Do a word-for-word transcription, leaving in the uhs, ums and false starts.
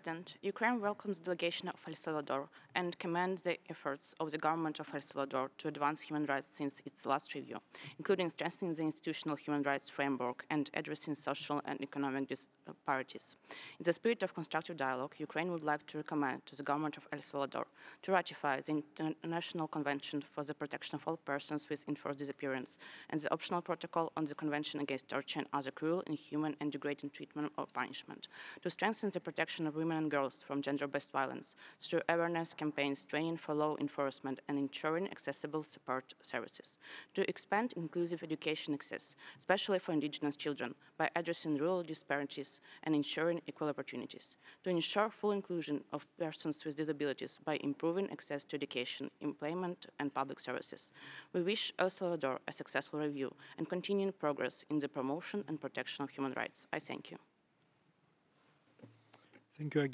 President, Ukraine welcomes the delegation of El Salvador and commends the efforts of the government of El Salvador to advance human rights since its last review, including strengthening the institutional human rights framework and addressing social and economic disparities. In the spirit of constructive dialogue, Ukraine would like to recommend to the government of El Salvador to ratify the International Convention for the Protection of All Persons with Enforced Disappearance and the optional protocol on the Convention against Torture and Other Cruel, Inhuman, and Degrading Treatment or Punishment, to strengthen the protection of women and girls from gender-based violence through awareness campaigns, training for law enforcement, and ensuring accessible support services, to expand inclusive education access, especially for indigenous children, by addressing rural disparities and ensuring equal opportunities, to ensure full inclusion of persons with disabilities by improving access to education, employment, and public services. We wish El Salvador a successful review and continuing progress in the promotion and protection of human rights. I thank you. Thank you again.